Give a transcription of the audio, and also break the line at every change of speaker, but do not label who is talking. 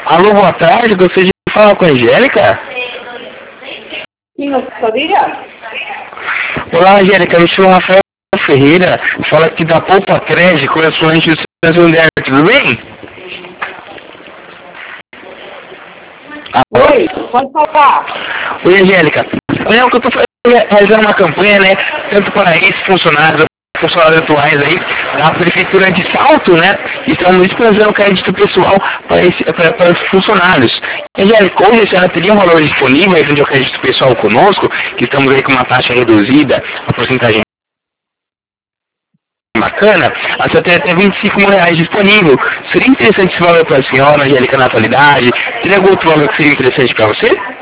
Alô, boa tarde, gostaria de falar com a Angélica?
Sim, gostaria?
Olá, Angélica, eu sou o Rafael Ferreira, falo aqui da Poupa Crédito, correspondente do Santander, tudo bem?
Oi, pode falar.
Oi, Angélica. Olha, que eu estou realizando uma campanha, né, tanto para ex-funcionários, funcionários atuais aí, da Prefeitura de Salto, né, e estamos disponibilizando crédito pessoal para os funcionários. Angélica, hoje a senhora teria um valor disponível aí de crédito pessoal conosco, que estamos aí com uma taxa reduzida, a porcentagem bacana, a senhora tem até R$ 25.000 disponível. Seria interessante esse valor para a senhora, Angélica, na atualidade? Teria algum outro valor que seria interessante para você?